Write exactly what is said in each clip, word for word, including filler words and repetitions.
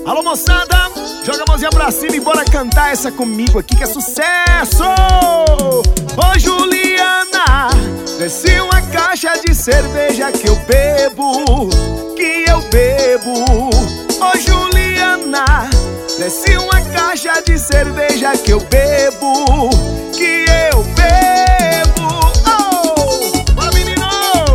Alô, moçada, joga a mãozinha pra cima e bora cantar essa comigo aqui que é sucesso! Ô Juliana, desce uma caixa de cerveja que eu bebo, que eu bebo. Ô Juliana, desce uma caixa de cerveja que eu bebo, que eu bebo. Oh, bora menino!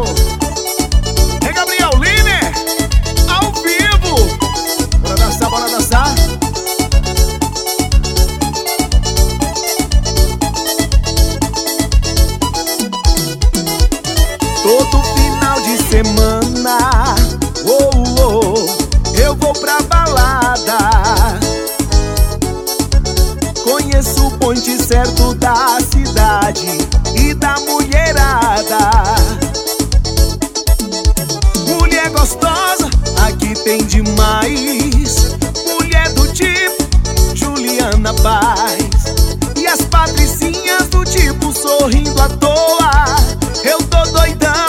É Gabriel Lima, ao vivo. Bora dançar, bora dançar. Todo final de semana, oh, oh, eu vou pra balada. Conheço o ponte certo da cidade e da mulherada. Mulher gostosa, aqui tem demais. Mulher do tipo Juliana Paz. E as patricinhas do tipo sorrindo à toa. Eu tô doidão